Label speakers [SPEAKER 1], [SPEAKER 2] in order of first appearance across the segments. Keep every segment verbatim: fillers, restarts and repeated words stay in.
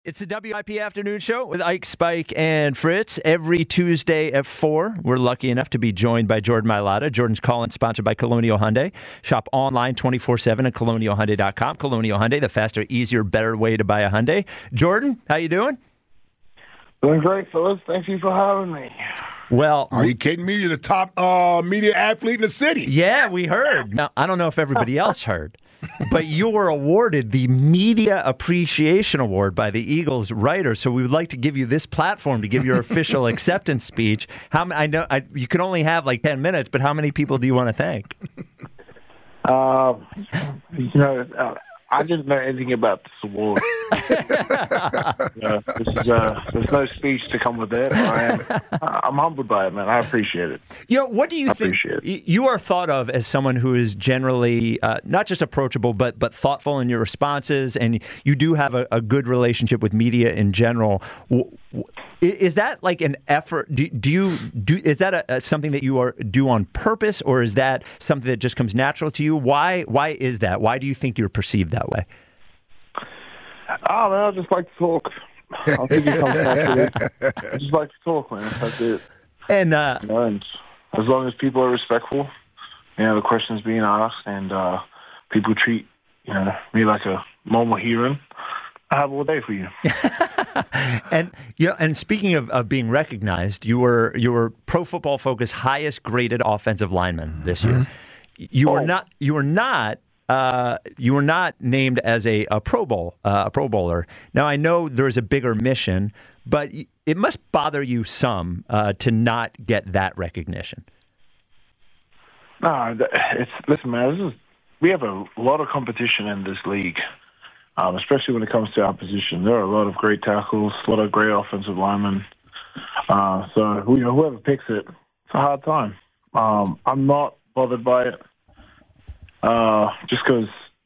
[SPEAKER 1] It's the W I P Afternoon Show with Ike, Spike, and Fritz every Tuesday at four. We're lucky enough to be joined by Jordan Mailata. Jordan's Call-In sponsored by Colonial Hyundai. Shop online twenty-four seven at colonial hyundai dot com. Colonial Hyundai, the faster, easier, better way to buy a Hyundai. Jordan, how you doing?
[SPEAKER 2] Doing great, fellas. Thank you for having me.
[SPEAKER 1] Well,
[SPEAKER 3] are you kidding me? You're the top uh, media athlete in the city.
[SPEAKER 1] Yeah, we heard. Now, I don't know if everybody else heard, but you were awarded the Media Appreciation Award by the Eagles writer. So we would like to give you this platform to give your official acceptance speech. How I know I, you can only have like ten minutes, but how many people do you want to thank?
[SPEAKER 2] Uh, you know, uh, I didn't know anything about this award. yeah, this is, uh, there's no speech to come with it. I am, I'm humbled by it, man. I appreciate it.
[SPEAKER 1] You know, what do you
[SPEAKER 2] I
[SPEAKER 1] think?
[SPEAKER 2] Appreciate it.
[SPEAKER 1] You are thought of as someone who is generally uh, not just approachable, but but thoughtful in your responses, and you do have a, a good relationship with media in general. Is that like an effort? Do, do you do? Is that a, a, something that you are do on purpose, or is that something that just comes natural to you? Why? Why is that? Why do you think you're perceived that way?
[SPEAKER 2] Oh, man, I just like to talk. I think it comes back to it. I just like to talk, man. That's it.
[SPEAKER 1] And, uh,
[SPEAKER 2] you know, and as long as people are respectful, you know, the questions being asked, and uh, people treat, you know, me like a normal human, I have all day for you.
[SPEAKER 1] and yeah, and speaking of, of being recognized, you were you were Pro Football Focus highest graded offensive lineman this year. Mm-hmm. You were oh. not. You were not. Uh, you were not named as a, a Pro Bowl, uh, a Pro Bowler. Now, I know there's a bigger mission, but it must bother you some uh, to not get that recognition.
[SPEAKER 2] No, it's listen, man. This is, we have a lot of competition in this league, um, especially when it comes to our position. There are a lot of great tackles, a lot of great offensive linemen. Uh, so, you know, whoever picks it, it's a hard time. Um, I'm not bothered by it. Uh, just because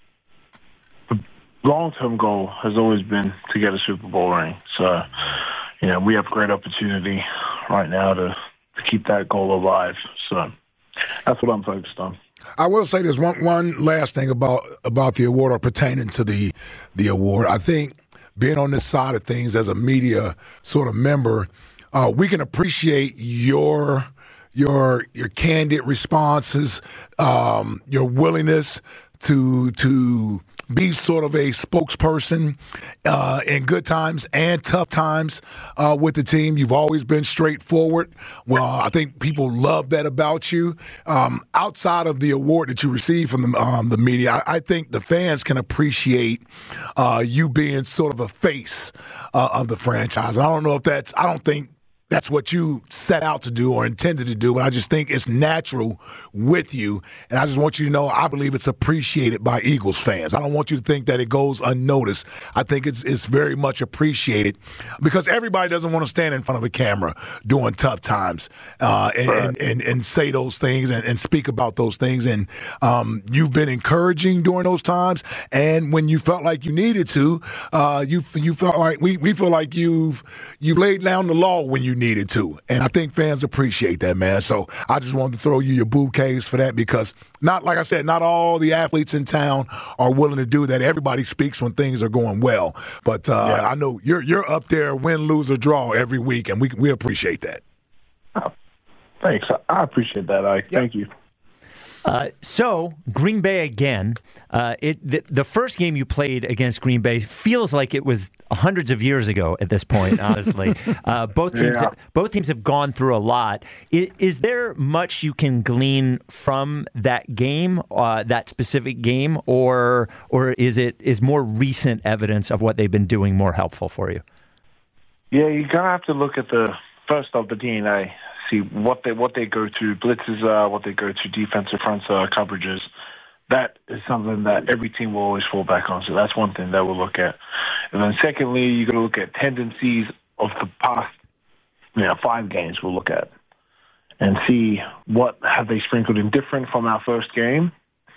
[SPEAKER 2] the long-term goal has always been to get a Super Bowl ring. So, you know, we have a great opportunity right now to, to keep that goal alive. So that's what I'm focused on.
[SPEAKER 3] I will say there's one one last thing about about the award or pertaining to the the award. I think being on this side of things as a media sort of member, uh, we can appreciate your your your candid responses, um, your willingness to to be sort of a spokesperson uh, in good times and tough times uh, with the team. You've always been straightforward. Well, I think people love that about you. Um, outside of the award that you received from the, um, the media, I, I think the fans can appreciate uh, you being sort of a face uh, of the franchise. And I don't know if that's – I don't think – that's what you set out to do or intended to do, but I just think it's natural with you. And I just want you to know I believe it's appreciated by Eagles fans. I don't want you to think that it goes unnoticed. I think it's it's very much appreciated because everybody doesn't want to stand in front of a camera during tough times uh, and, right. and, and, and say those things and, and speak about those things. And um, you've been encouraging during those times. And when you felt like you needed to, uh, you you felt like we, we feel like you've you've laid down the law when you needed to. And I think fans appreciate that, man. So I just wanted to throw you your bouquets for that because not, like I said, not all the athletes in town are willing to do that. Everybody speaks when things are going well. But uh, yeah. I know you're you're up there, win, lose, or draw every week, and we we appreciate that.
[SPEAKER 2] Oh, thanks. I appreciate that, Ike. Yep. Thank you.
[SPEAKER 1] Uh, so, Green Bay again. Uh, it the, the first game you played against Green Bay feels like it was hundreds of years ago at this point, honestly. uh, both teams
[SPEAKER 2] yeah.
[SPEAKER 1] have, both teams have gone through a lot. Is, is there much you can glean from that game, uh, that specific game, or or is it is more recent evidence of what they've been doing more helpful for you?
[SPEAKER 2] Yeah, you're going to have to look at the first of the D N A. See what they what they go to, blitzes, uh, what they go to, defensive front uh, coverages. That is something that every team will always fall back on. So that's one thing that we'll look at. And then secondly, you're going to look at tendencies of the past, you know, five games. We'll look at and see what have they sprinkled in different from our first game.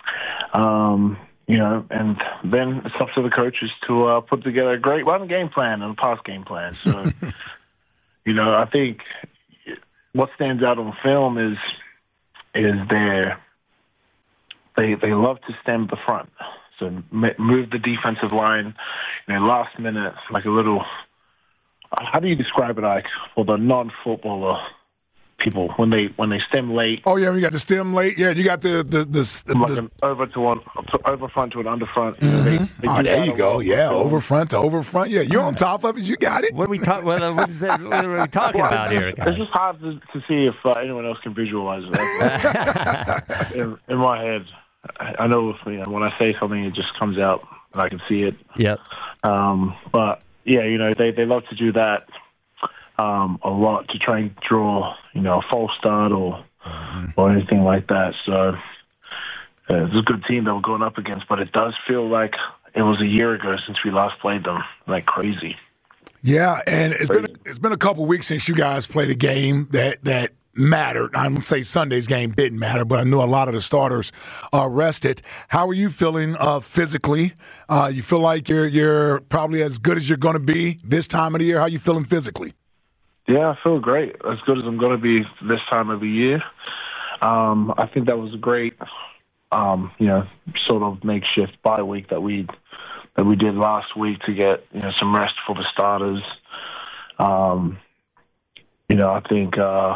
[SPEAKER 2] Um, you know, and then it's up to the coaches to uh, put together a great run game plan and a pass game plan. So, you know, I think what stands out on film is is their they they love to stem the front. So m- move the defensive line, you know, last minute, like a little. How do you describe it, like for the non-footballer people when they when they stem late?
[SPEAKER 3] Oh yeah, you got the stem late. Yeah, you got the the the, the,
[SPEAKER 2] Like
[SPEAKER 3] the
[SPEAKER 2] an over to one, to over front to an under front. You know, they,
[SPEAKER 3] mm-hmm.
[SPEAKER 2] they
[SPEAKER 3] oh,
[SPEAKER 2] do
[SPEAKER 3] there
[SPEAKER 2] that
[SPEAKER 3] you
[SPEAKER 2] a
[SPEAKER 3] go.
[SPEAKER 2] lot.
[SPEAKER 3] Yeah,
[SPEAKER 2] So,
[SPEAKER 3] over front to over front. Yeah, you're on top of it. You got it.
[SPEAKER 1] What are we talking? What, what, is that, what are we talking
[SPEAKER 2] Well,
[SPEAKER 1] about here?
[SPEAKER 2] It's just hard to, to see if uh, anyone else can visualize it. in, in my head, I I know, you know when I say something, it just comes out and I can see it.
[SPEAKER 1] Yep.
[SPEAKER 2] Um, but yeah, you know, they, they love to do that um, a lot to try and draw, you know, a false start or mm-hmm. or anything like that. So uh, it's a good team that we're going up against, but it does feel like it was a year ago since we last played them, like crazy.
[SPEAKER 3] Yeah, and it's been it's been a couple weeks since you guys played a game that that mattered. I would say Sunday's game didn't matter, but I knew a lot of the starters are rested. How are you feeling uh, physically? Uh, you feel like you're you're probably as good as you're going to be this time of the year. How are you feeling physically?
[SPEAKER 2] Yeah, I feel great. As good as I'm going to be this time of the year. Um, I think that was a great, um, you know, sort of makeshift bye week that we that we did last week to get, you know, some rest for the starters. Um, you know, I think uh,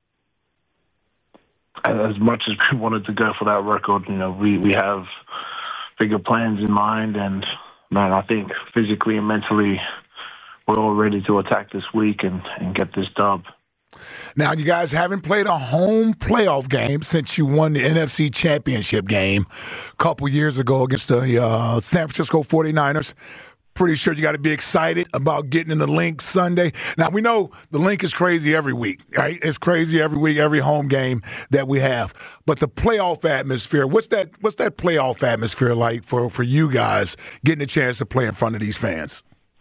[SPEAKER 2] as much as we wanted to go for that record, you know, we, we have bigger plans in mind. And, man, I think physically and mentally we're all ready to attack this week and, and get this dub.
[SPEAKER 3] Now, you guys haven't played a home playoff game since you won the N F C Championship game a couple years ago against the uh, San Francisco forty-niners. Pretty sure you got to be excited about getting in the Link Sunday. Now, we know the Link is crazy every week, right? It's crazy every week, every home game that we have. But the playoff atmosphere, what's that What's that playoff atmosphere like for, for you guys getting a chance to play in front of these fans?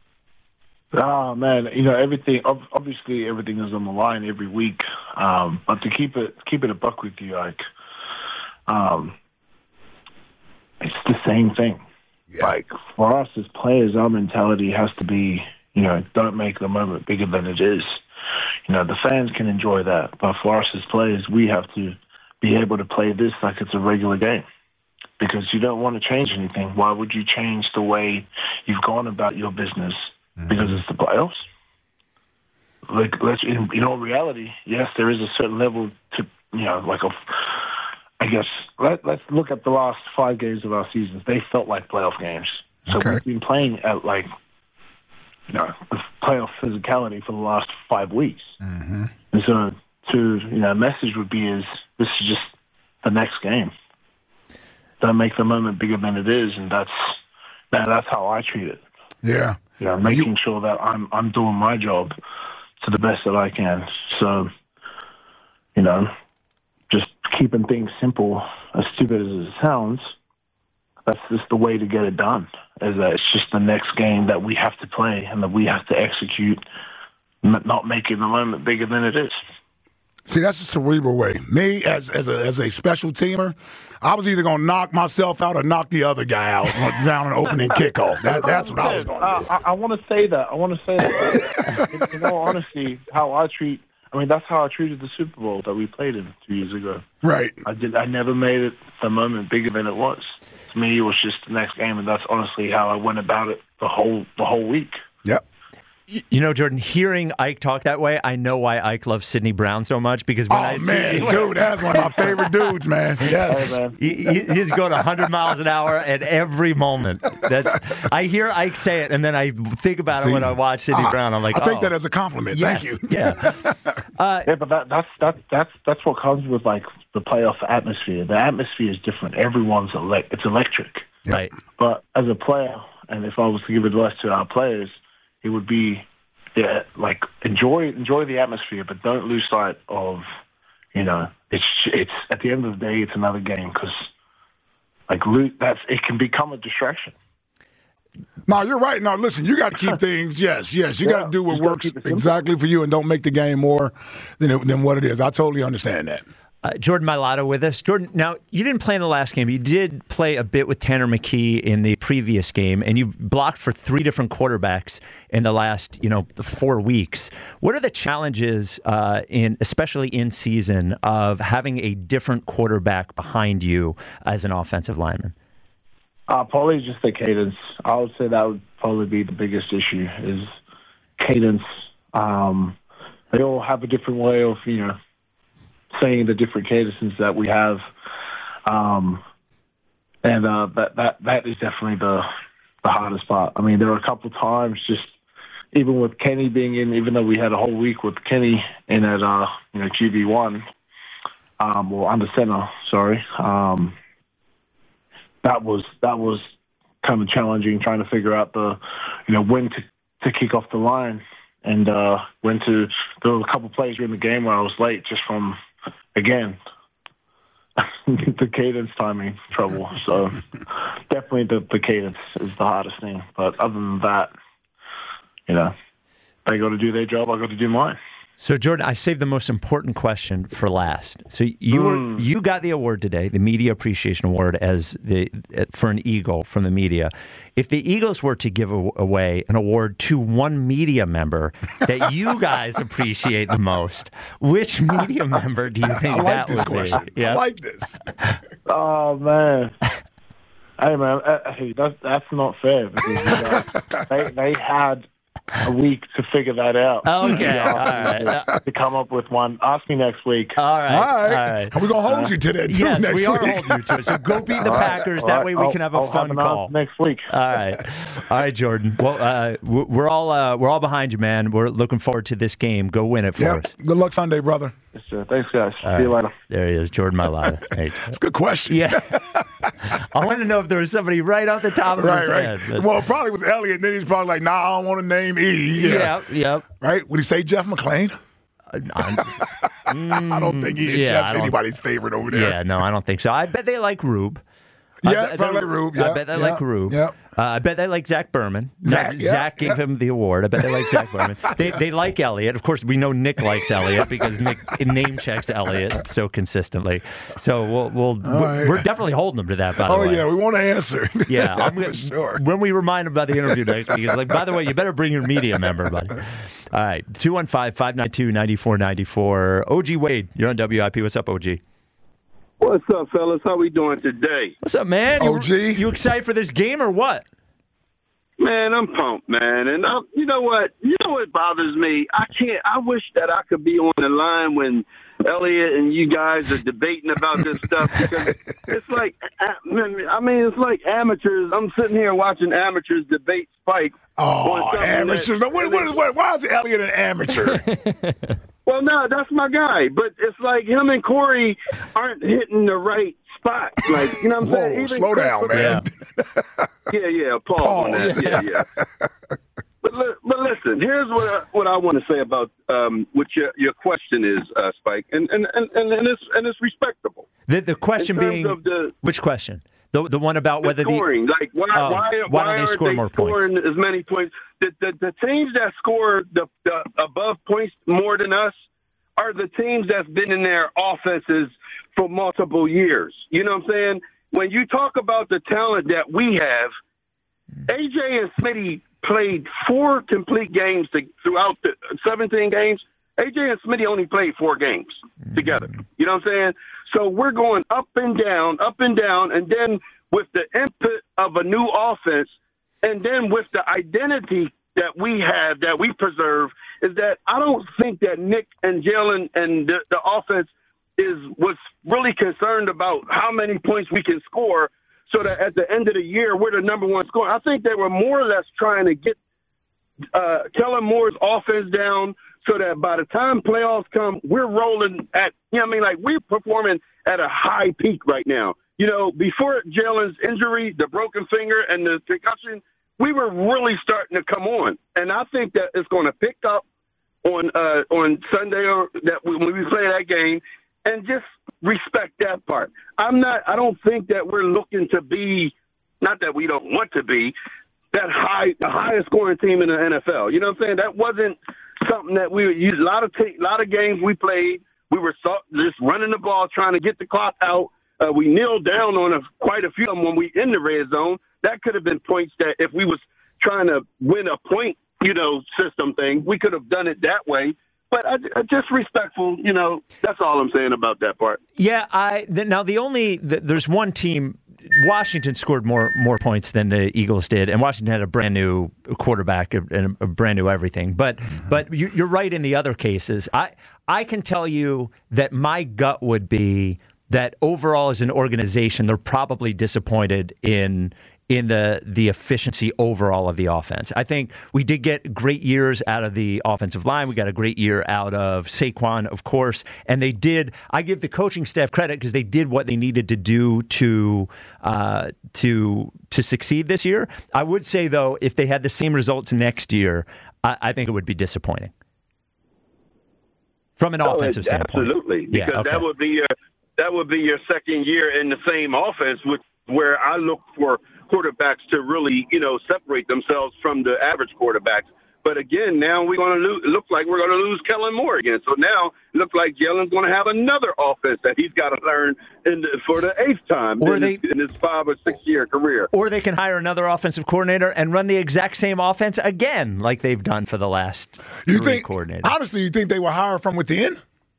[SPEAKER 2] Oh, man, you know, everything, obviously everything is on the line every week. Um, but to keep it keep it a buck with you, like, um, it's the same thing. Yeah. Like, for us as players, our mentality has to be, you know, don't make the moment bigger than it is. You know, the fans can enjoy that. But for us as players, we have to be able to play this like it's a regular game. Because you don't want to change anything. Why would you change the way you've gone about your business? Because it's the playoffs. Like, let's in, in all reality, yes, there is a certain level to, you know, like a. I guess let, let's look at the last five games of our seasons. They felt like playoff games. So
[SPEAKER 3] okay.
[SPEAKER 2] we've been playing at like, you know, the playoff physicality for the last five weeks.
[SPEAKER 3] Mm-hmm.
[SPEAKER 2] And so, to you know, message would be is this is just the next game. Don't make the moment bigger than it is, and that's man, that's how I treat it.
[SPEAKER 3] Yeah.
[SPEAKER 2] You know, making you, sure that I'm I'm doing my job to the best that I can. So, you know, just keeping things simple, as stupid as it sounds, that's just the way to get it done. Is that it's just the next game that we have to play and that we have to execute, not making the moment bigger than it is.
[SPEAKER 3] See, that's the cerebral way. Me, as as a as a special teamer, I was either going to knock myself out or knock the other guy out down an opening kickoff. That, that's what I was going to do.
[SPEAKER 2] I, I want to say that. I want to say that. in, in all honesty, how I treat, I mean, that's how I treated the Super Bowl that we played in two years ago.
[SPEAKER 3] Right.
[SPEAKER 2] I did. I never made it the moment bigger than it was. To me, it was just the next game, and that's honestly how I went about it the whole the whole week.
[SPEAKER 3] Yep.
[SPEAKER 1] You know, Jordan, hearing Ike talk that way, I know why Ike loves Sidney Brown so much. Because when
[SPEAKER 3] oh,
[SPEAKER 1] I
[SPEAKER 3] man,
[SPEAKER 1] see,
[SPEAKER 3] dude, that's one of my favorite dudes, man. Yes.
[SPEAKER 2] Hey, man.
[SPEAKER 1] He, he, he's going one hundred miles an hour at every moment. That's I hear Ike say it, and then I think about
[SPEAKER 3] See,
[SPEAKER 1] it when I watch Sidney
[SPEAKER 3] uh,
[SPEAKER 1] Brown. I'm like,
[SPEAKER 3] I take
[SPEAKER 1] oh,
[SPEAKER 3] that as a compliment.
[SPEAKER 1] yes,
[SPEAKER 3] Thank you.
[SPEAKER 1] Yeah. Uh,
[SPEAKER 2] yeah, but that, that's that, that's that's what comes with like the playoff atmosphere. The atmosphere is different. Everyone's ele- it's electric.
[SPEAKER 1] Right.
[SPEAKER 2] But as a player, and if I was to give advice to our players, it would be. Yeah, like enjoy enjoy the atmosphere, but don't lose sight of, you know, it's it's at the end of the day, it's another game because, like, that's it can become a distraction.
[SPEAKER 3] No, you're right. No, listen, you got to keep things. Yes, yes, you yeah, got to do what works exactly for you, and don't make the game more than it, than what it is. I totally understand that.
[SPEAKER 1] Uh, Jordan Mailata with us. Jordan, now, you didn't play in the last game. You did play a bit with Tanner McKee in the previous game, and you blocked for three different quarterbacks in the last, you know, four weeks. What are the challenges, uh, in especially in season, of having a different quarterback behind you as an offensive lineman?
[SPEAKER 2] Uh, probably just the cadence. I would say that would probably be the biggest issue is cadence. Um, they all have a different way of, you know, saying the different cadences that we have. Um, and uh, that, that that is definitely the the hardest part. I mean, there were a couple times just even with Kenny being in, even though we had a whole week with Kenny in at, uh, you know, Q B one, um, or under center, sorry, um, that was that was kind of challenging trying to figure out the, you know, when to, to kick off the line and uh, when to. There were a couple plays during the game where I was late just from, again, the cadence timing trouble. So definitely the, the cadence is the hardest thing. But other than that, you know, they got to do their job. I got to do mine.
[SPEAKER 1] So, Jordan, I saved the most important question for last. So you
[SPEAKER 2] Mm.
[SPEAKER 1] were, you got the award today, the Media Appreciation Award, as the for an Eagle from the media. If the Eagles were to give a, away an award to one media member that you guys appreciate the most, which media member do you think
[SPEAKER 3] I like
[SPEAKER 1] that
[SPEAKER 3] this
[SPEAKER 1] would
[SPEAKER 3] question.
[SPEAKER 1] be? Yeah.
[SPEAKER 3] I like this.
[SPEAKER 2] Oh, man. Hey, man, uh, hey, that's, that's not fair because uh, they, they had a week to figure that out.
[SPEAKER 1] Okay,
[SPEAKER 2] Yeah,
[SPEAKER 1] all right.
[SPEAKER 2] to, to come up with one. Ask me next week.
[SPEAKER 1] All right.
[SPEAKER 3] All right.
[SPEAKER 1] All right.
[SPEAKER 3] And we're going to hold you to that, too,
[SPEAKER 1] Yes,
[SPEAKER 3] next
[SPEAKER 1] we are
[SPEAKER 3] week.
[SPEAKER 1] holding you to it. So go beat the
[SPEAKER 2] All right,
[SPEAKER 1] Packers.
[SPEAKER 2] all
[SPEAKER 1] That
[SPEAKER 2] right.
[SPEAKER 1] way we
[SPEAKER 2] I'll-
[SPEAKER 1] can have a
[SPEAKER 2] I'll
[SPEAKER 1] fun
[SPEAKER 2] have an
[SPEAKER 1] call.
[SPEAKER 2] answer next week.
[SPEAKER 1] All right, all right, Jordan. Well, uh, we're all uh, we're all behind you, man. We're looking forward to this game. Go win it for
[SPEAKER 3] Yep.
[SPEAKER 1] us.
[SPEAKER 3] Good luck Sunday, brother.
[SPEAKER 2] Yes, sir. Thanks, guys.
[SPEAKER 1] All
[SPEAKER 2] See you
[SPEAKER 1] right.
[SPEAKER 2] later.
[SPEAKER 1] There he is, Jordan Mailata. Hey.
[SPEAKER 3] It's a good question.
[SPEAKER 1] Yeah, I want to know if there was somebody right off the top of
[SPEAKER 3] Right,
[SPEAKER 1] his
[SPEAKER 3] right.
[SPEAKER 1] head. but-
[SPEAKER 3] Well, it probably was Elliott. Then he's probably like, nah, I don't want to name E.
[SPEAKER 1] yeah, yep.
[SPEAKER 3] Right? Would he say Jeff McClain?
[SPEAKER 1] I'm-
[SPEAKER 3] I don't think he,
[SPEAKER 1] yeah, I
[SPEAKER 3] Jeff's
[SPEAKER 1] don't-
[SPEAKER 3] anybody's favorite over there.
[SPEAKER 1] yeah, no, I don't think so. I bet they like Rube. I
[SPEAKER 3] Yeah,
[SPEAKER 1] bet
[SPEAKER 3] probably
[SPEAKER 1] they-
[SPEAKER 3] like Rube.
[SPEAKER 1] I
[SPEAKER 3] Yeah,
[SPEAKER 1] bet they
[SPEAKER 3] yeah,
[SPEAKER 1] like Rube.
[SPEAKER 3] yeah.
[SPEAKER 1] Uh, I bet they like Zach Berman.
[SPEAKER 3] Zach,
[SPEAKER 1] Zach,
[SPEAKER 3] yeah,
[SPEAKER 1] Zach gave
[SPEAKER 3] yeah.
[SPEAKER 1] him the award. I bet they like Zach Berman. They they like Elliott. Of course, we know Nick likes Elliott because Nick name checks Elliott so consistently. So we'll we'll we're,
[SPEAKER 3] right.
[SPEAKER 1] we're definitely holding them to that. By the
[SPEAKER 3] Oh,
[SPEAKER 1] way.
[SPEAKER 3] yeah, we want to answer.
[SPEAKER 1] Yeah, I'm
[SPEAKER 3] for
[SPEAKER 1] gonna,
[SPEAKER 3] sure.
[SPEAKER 1] when we remind him about the interview next week, it's like, by the way, you better bring your media member, buddy. All right, two one five, five nine two, nine four nine four. O G Wade, you're on W I P. What's up, O G?
[SPEAKER 4] What's up, fellas? How we doing today?
[SPEAKER 1] What's up, man? You-
[SPEAKER 3] O G?
[SPEAKER 1] You excited for this game or what?
[SPEAKER 4] Man, I'm pumped, man. And uh, you know what? You know what bothers me? I can't. I wish that I could be on the line when Elliot and you guys are debating about this stuff because it's like, I mean, it's like amateurs. I'm sitting here watching amateurs debate Spike.
[SPEAKER 3] Oh,
[SPEAKER 4] on something
[SPEAKER 3] amateurs.
[SPEAKER 4] that-
[SPEAKER 3] What, what, what, why is Elliott an amateur?
[SPEAKER 4] Well, no, that's my guy. But it's like him and Corey aren't hitting the right spot. Like, you know what I'm
[SPEAKER 3] Whoa,
[SPEAKER 4] saying? Even
[SPEAKER 3] slow down,
[SPEAKER 4] Chris-
[SPEAKER 3] man.
[SPEAKER 4] Yeah, yeah, pause, on
[SPEAKER 3] Pause.
[SPEAKER 4] that. Yeah, yeah. but li- but listen, here's what I, what I want to say about um, what your your question is, uh, Spike, and and, and, and and it's and it's respectable.
[SPEAKER 1] The, the question
[SPEAKER 4] In terms
[SPEAKER 1] being,
[SPEAKER 4] of the-
[SPEAKER 1] which question? The the one about
[SPEAKER 4] The
[SPEAKER 1] whether
[SPEAKER 4] scoring, like why
[SPEAKER 1] Oh,
[SPEAKER 4] why
[SPEAKER 1] why don't they
[SPEAKER 4] are
[SPEAKER 1] score
[SPEAKER 4] they
[SPEAKER 1] more points?
[SPEAKER 4] scoring as many points? The, the the teams that score the, the above points more than us are the teams that's been in their offenses for multiple years. You know what I'm saying? When you talk about the talent that we have, A J and Smitty played four complete games to, throughout the seventeen games. A J and Smitty only played four games together. You know what I'm saying? So we're going up and down, up and down, and then with the input of a new offense, and then with the identity that we have, that we preserve, is that I don't think that Nick and Jalen and the, the offense is was really concerned about how many points we can score so that at the end of the year we're the number one scorer. I think they were more or less trying to get uh, Kellen Moore's offense down so that by the time playoffs come, we're rolling at, you know what I mean, like we're performing at a high peak right now. You know, before Jalen's injury, the broken finger and the concussion, we were really starting to come on. And I think that it's going to pick up on uh, on Sunday or that when we play that game, and just respect that part. I'm not, I don't think that we're looking to be, not that we don't want to be, that high, the highest scoring team in the N F L. You know what I'm saying? That wasn't something that we would use. A lot of t- lot of games we played, we were so, just running the ball, trying to get the clock out. Uh, we kneeled down on a, quite a few of them when we in the red zone. That could have been points that if we was trying to win a point, you know, system thing, we could have done it that way. But I, I just respectful, you know, that's all I'm saying about that part.
[SPEAKER 1] Yeah, I th- now the only th- there's one team Washington scored more more points than the Eagles did, and Washington had a brand new quarterback and a brand new everything. But mm-hmm. but you, you're right in the other cases. I I can tell you that my gut would be that overall as an organization, they're probably disappointed in in the the efficiency overall of the offense. I think we did get great years out of the offensive line. We got a great year out of Saquon, of course, and they did. I give the coaching staff credit because they did what they needed to do to uh, to to succeed this year. I would say though, if they had the same results next year, I, I think it would be disappointing from an
[SPEAKER 4] oh,
[SPEAKER 1] offensive standpoint.
[SPEAKER 4] Absolutely, because
[SPEAKER 1] yeah, okay.
[SPEAKER 4] that would be your that would be your second year in the same offense, which where I look for quarterbacks to really, you know, separate themselves from the average quarterbacks. But again, now we're going to lose. It looks like we're going to lose Kellen Moore again. So now it looks like Jalen's going to have another offense that he's got to learn in the, for the eighth time
[SPEAKER 1] or
[SPEAKER 4] in,
[SPEAKER 1] they,
[SPEAKER 4] his, in his five or six year career.
[SPEAKER 1] Or they can hire another offensive coordinator and run the exact same offense again, like they've done for the last
[SPEAKER 3] you
[SPEAKER 1] three
[SPEAKER 3] think,
[SPEAKER 1] coordinators.
[SPEAKER 3] Honestly, you think they were hired from within?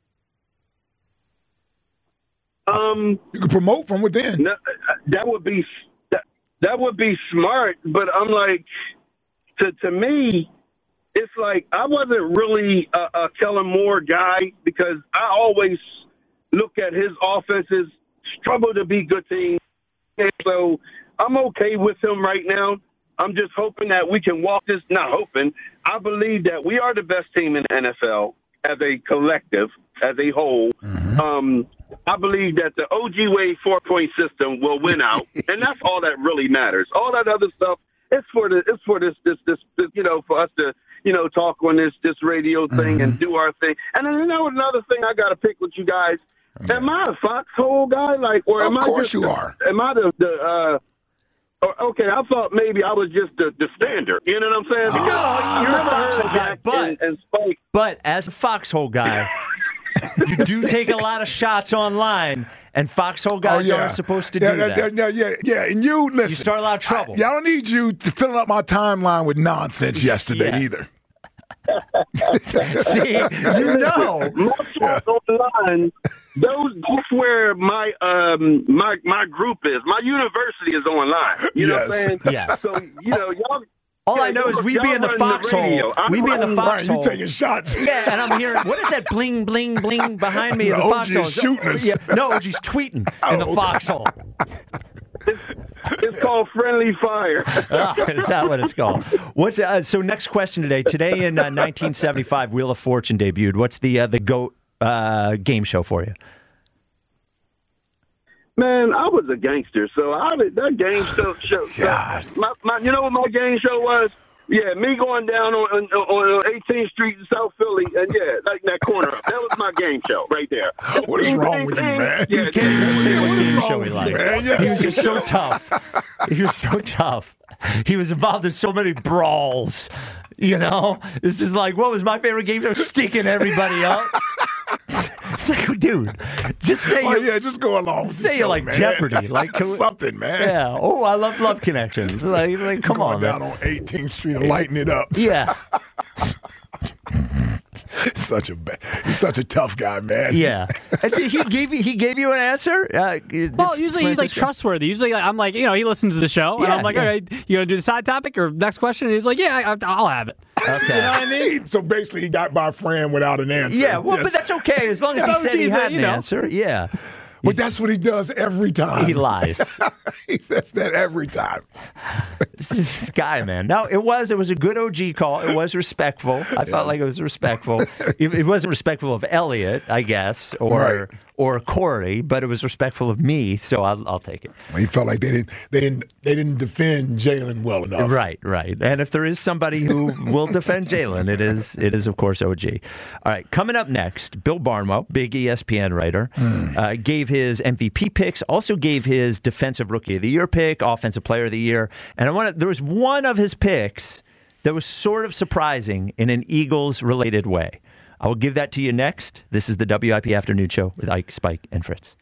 [SPEAKER 4] Um,
[SPEAKER 3] you could promote from within.
[SPEAKER 4] No, that would be that, that would be smart, but I'm like, to to me, it's like I wasn't really a, a Kellen Moore guy because I always look at his offenses struggle to be good teams, and so I'm okay with him right now. I'm just hoping that we can walk this. Not hoping. I believe that we are the best team in the N F L as a collective, as a whole. Mm-hmm. Um, I believe that the O G Wade four-point system will win out, and that's all that really matters. All that other stuff, it's for the, it's for this, this, this, this you know, for us to, you know, talk on this, this radio thing mm-hmm. and do our thing. And then you know, another thing I got to pick with you guys. Mm-hmm. Am I a foxhole guy, like, or
[SPEAKER 3] of
[SPEAKER 4] am I?
[SPEAKER 3] Of course
[SPEAKER 4] just,
[SPEAKER 3] you are.
[SPEAKER 4] Am I the the? Uh, Okay, I thought maybe I was just the, the standard. You know what I'm saying?
[SPEAKER 1] No, uh, you're a foxhole guy, but
[SPEAKER 4] and, and Spike.
[SPEAKER 1] But as a foxhole guy, you do take a lot of shots online, and foxhole guys
[SPEAKER 3] oh, yeah.
[SPEAKER 1] aren't supposed to
[SPEAKER 3] yeah,
[SPEAKER 1] do
[SPEAKER 3] yeah,
[SPEAKER 1] that.
[SPEAKER 3] Yeah, yeah, yeah. And you listen.
[SPEAKER 1] You start a lot of trouble.
[SPEAKER 3] I, yeah, I don't need you to fill up my timeline with nonsense yesterday
[SPEAKER 1] yeah.
[SPEAKER 3] either.
[SPEAKER 1] See, you know,
[SPEAKER 4] yeah. online, those that's where my um my my group is. My university is online. You know
[SPEAKER 3] yes.
[SPEAKER 4] what I'm saying?
[SPEAKER 1] Yeah.
[SPEAKER 4] So you know, y'all.
[SPEAKER 1] All
[SPEAKER 4] yeah,
[SPEAKER 1] I know is we be in the foxhole. We be in the foxhole.
[SPEAKER 3] Right, you taking shots.
[SPEAKER 1] Yeah, and I'm hearing, what is that bling, bling, bling behind me in the, the foxhole?
[SPEAKER 3] Shooting us.
[SPEAKER 1] Yeah, no, O G's tweeting
[SPEAKER 3] oh,
[SPEAKER 1] in the
[SPEAKER 3] okay.
[SPEAKER 1] foxhole.
[SPEAKER 4] It's, it's called friendly fire.
[SPEAKER 1] Oh, is that what it's called? What's uh, so? Next question today. Today in uh, nineteen seventy-five, Wheel of Fortune debuted. What's the uh, the GOAT uh, game show for you?
[SPEAKER 4] Man, I was a gangster, so I that game show. show so my, my, you know what my game show was? Yeah, me going down on, on, on eighteenth Street in South Philly, and yeah, like that corner. That was my game show right there.
[SPEAKER 3] What is wrong with you, man?
[SPEAKER 1] You can't even say what game show he liked.
[SPEAKER 3] Yes.
[SPEAKER 1] He was just so tough. He was so tough. He was involved in so many brawls. You know, this is like, what was my favorite game show? Sticking everybody up. It's like, dude, just say
[SPEAKER 3] oh,
[SPEAKER 1] you.
[SPEAKER 3] Yeah, just go along. With
[SPEAKER 1] say you
[SPEAKER 3] show,
[SPEAKER 1] like
[SPEAKER 3] man.
[SPEAKER 1] Jeopardy, like
[SPEAKER 3] something, man.
[SPEAKER 1] Yeah. Oh, I love Love Connection. Like, like come
[SPEAKER 3] Going
[SPEAKER 1] on,
[SPEAKER 3] down
[SPEAKER 1] man.
[SPEAKER 3] on eighteenth Street and lighting it up.
[SPEAKER 1] Yeah.
[SPEAKER 3] Such a he's such a tough guy, man.
[SPEAKER 1] Yeah, he gave you he gave you an answer. Uh,
[SPEAKER 5] well, usually he's like trustworthy. Usually, like, I'm like, you know, he listens to the show, and
[SPEAKER 1] yeah,
[SPEAKER 5] I'm like,
[SPEAKER 1] yeah.
[SPEAKER 5] all right, you gonna do the side topic or next question? And he's like, yeah, I, I'll have it.
[SPEAKER 1] Okay,
[SPEAKER 5] you know what I mean?
[SPEAKER 3] So basically, he got by Fran without an answer.
[SPEAKER 1] Yeah, well,
[SPEAKER 3] yes.
[SPEAKER 1] but that's okay as long as he
[SPEAKER 5] Yeah,
[SPEAKER 1] said he
[SPEAKER 5] geez,
[SPEAKER 1] had
[SPEAKER 5] you
[SPEAKER 1] an
[SPEAKER 5] know.
[SPEAKER 1] answer. Yeah,
[SPEAKER 3] But
[SPEAKER 1] He's,
[SPEAKER 3] that's what he does every time.
[SPEAKER 1] he lies.
[SPEAKER 3] He says that every time.
[SPEAKER 1] This guy, man. No, it was it was a good O G call. It was respectful. I yes. felt like it was respectful. it, it wasn't respectful of Elliot, I guess, or
[SPEAKER 3] right.
[SPEAKER 1] or Corey, but it was respectful of me. So I'll, I'll take it.
[SPEAKER 3] He felt like they didn't they didn't they didn't defend Jalen well enough.
[SPEAKER 1] Right, right. And if there is somebody who will defend Jalen, it is it is of course O G. All right, coming up next, Bill Barnwell, big E S P N writer, mm. uh, gave his M V P picks, also gave his Defensive Rookie of the Year pick, Offensive Player of the Year, and I want to. There was one of his picks that was sort of surprising in an Eagles-related way. I will give that to you next. This is the W I P Afternoon Show with Ike, Spike, and Fritz.